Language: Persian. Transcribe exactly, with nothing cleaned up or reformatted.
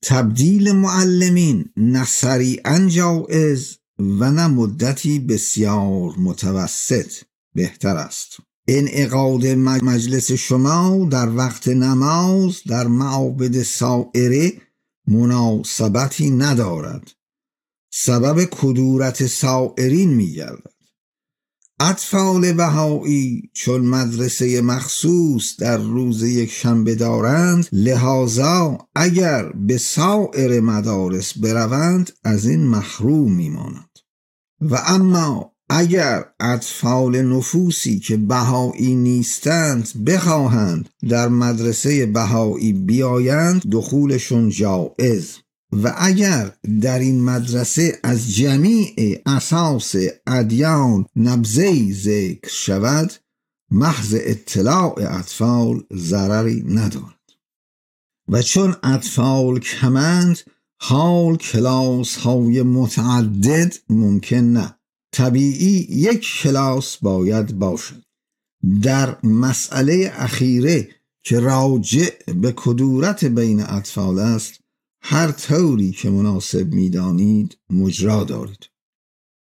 تبدیل معلمین نه سریعاً جایز و نه مدتی بسیار متوسط بهتر است. انعقاد مجلس شما در وقت نماز در معابد سائره مناسبتی ندارد، سبب کدورت سائرین می گردد. اطفال بهایی چون مدرسه مخصوص در روز یک شنبه دارند، لذا اگر به سایر مدارس بروند از این محروم می مانند. و اما اگر اطفال نفوسی که بهایی نیستند بخواهند در مدرسه بهایی بیایند، دخولشون جایز. و اگر در این مدرسه از جمیع اساس ادیان نبذه‌ای ذکر شود، محض اطلاع اطفال ضرری ندارد. و چون اطفال کمند، حال کلاس های متعدد ممکن نه، طبیعی یک کلاس باید باشد. در مسئله اخیره که راجع به کدورت بین اطفال است، هر طوری که مناسب می‌دانید مجرا دارید.